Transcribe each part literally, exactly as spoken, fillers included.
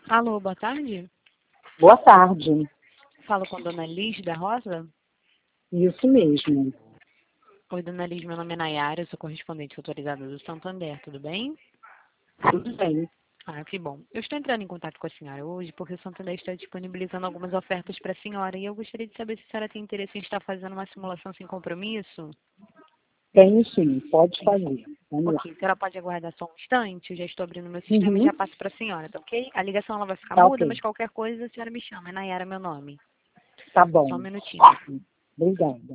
Alô, boa tarde. Boa tarde. Falo com a dona Liz da Rosa. Isso mesmo. Oi, dona Liz, meu nome é Nayara, eu sou correspondente autorizada do Santander, tudo bem? Tudo bem. Ah, que bom. Eu estou entrando em contato com a senhora hoje porque o Santander está disponibilizando algumas ofertas para a senhora e eu gostaria de saber se a senhora tem interesse em estar fazendo uma simulação sem compromisso. Tenho sim, pode fazer. Vamos lá. Ok, a senhora pode aguardar só um instante, eu já estou abrindo meu sistema e Uhum. já passo para a senhora, tá ok? A ligação ela vai ficar Tá muda, ok. mas qualquer coisa a senhora me chama, é Nayara meu nome. Tá Só um bom. minutinho. Obrigada.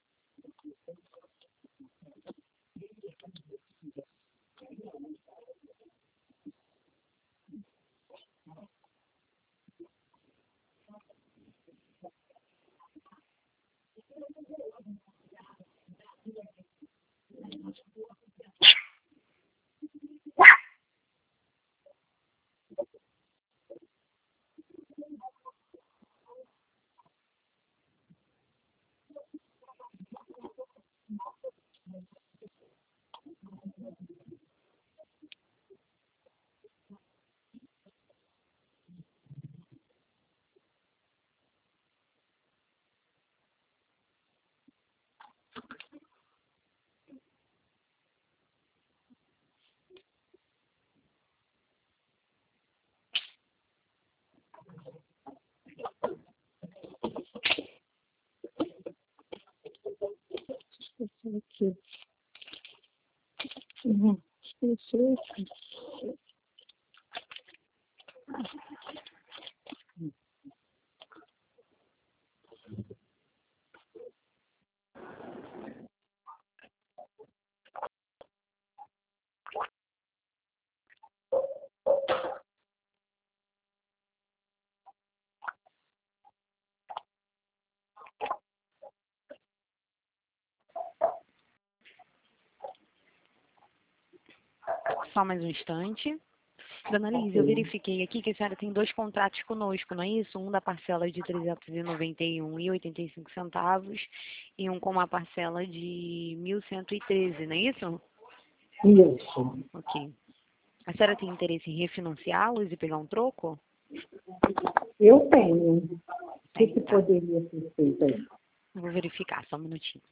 Esqueci aqui. Uhum. Esqueci aqui. Só mais um instante. Dona Liz, eu Ok. verifiquei aqui que a senhora tem dois contratos conosco, não é isso? Um da parcela de trezentos e noventa e um reais e oitenta e cinco centavos e um com uma parcela de mil cento e treze, não é isso? Isso. Ok. A senhora tem interesse em refinanciá-los e pegar um troco? Eu tenho. O que, Tem, que tá. poderia ser feito aí? Eu vou verificar, só um minutinho.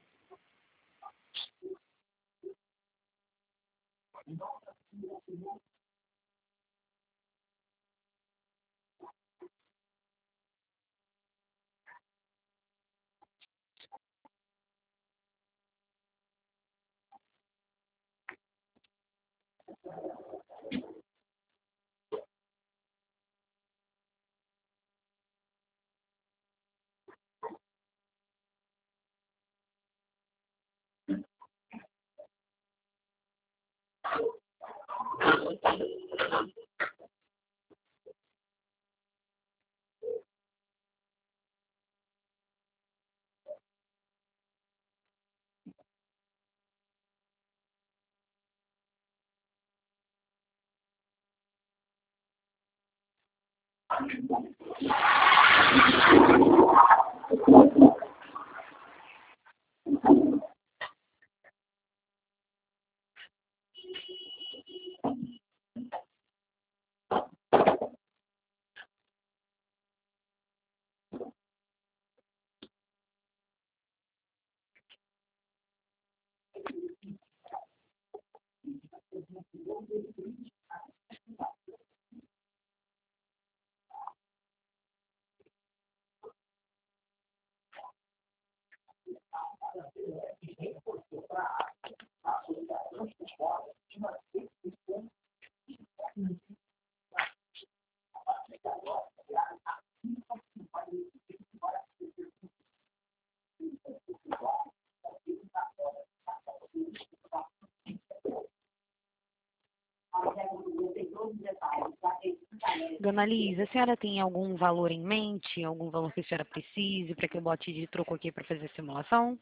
Dona Liz, a senhora tem algum valor em mente? Algum valor que a senhora precise para que eu bote de troco aqui para fazer a simulação?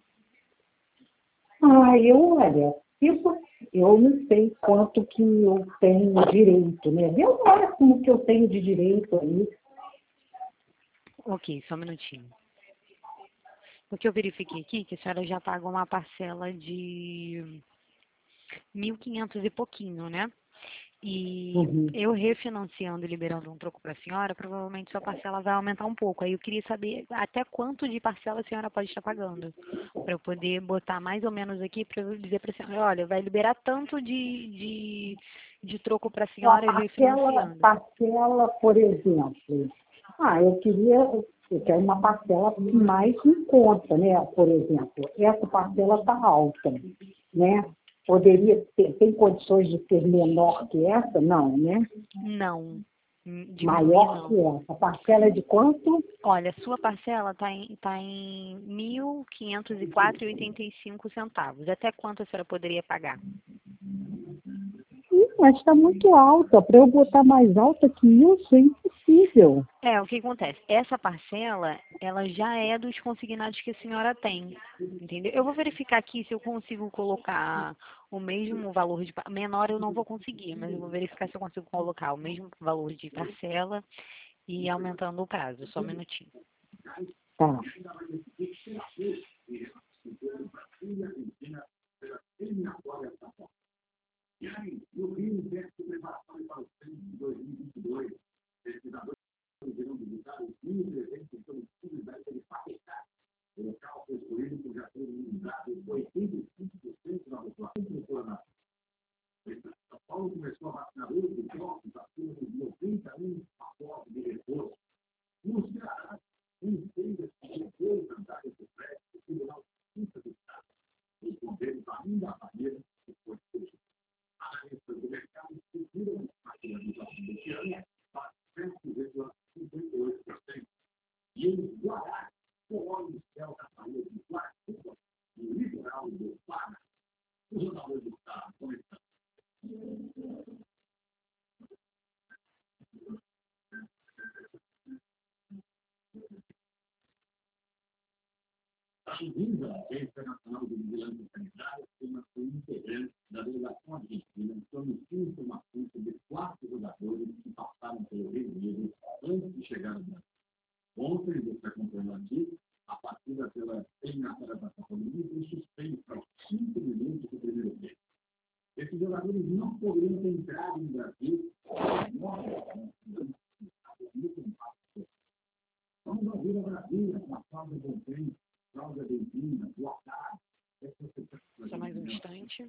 Ah, eu, olha, isso, eu não sei quanto que eu tenho direito, né? Vê o máximo que eu tenho de direito aí. Ok, só um minutinho. Porque eu verifiquei aqui que a senhora já paga uma parcela de mil e quinhentos e pouquinho, né? E Uhum. eu refinanciando e liberando um troco para a senhora, provavelmente sua parcela vai aumentar um pouco. Aí eu queria saber até quanto de parcela a senhora pode estar pagando, para eu poder botar mais ou menos aqui para eu dizer para a senhora, olha, vai liberar tanto de, de, de troco para a Então, a senhora parcela, refinanciando. parcela, por exemplo, ah, eu queria, eu quero uma parcela mais em conta, né? Por exemplo, essa parcela está alta, né? Poderia ter, tem condições de ser menor que essa? Não, né? Não, hum, diminuir Maior não. que essa. A parcela é de quanto? Olha, sua parcela está em, tá em mil quinhentos e quatro reais e oitenta e cinco centavos. Até quanto a senhora poderia pagar? Ih, mas está muito alta. Para eu botar mais alta que isso, é impossível. É, o que acontece? Essa parcela, ela já é dos consignados que a senhora tem, entendeu? Eu vou verificar aqui se eu consigo colocar o mesmo valor de... pa- Menor eu não vou conseguir, mas eu vou verificar se eu consigo colocar o mesmo valor de parcela e aumentando o prazo. Só um minutinho. Tá. Só mais um instante.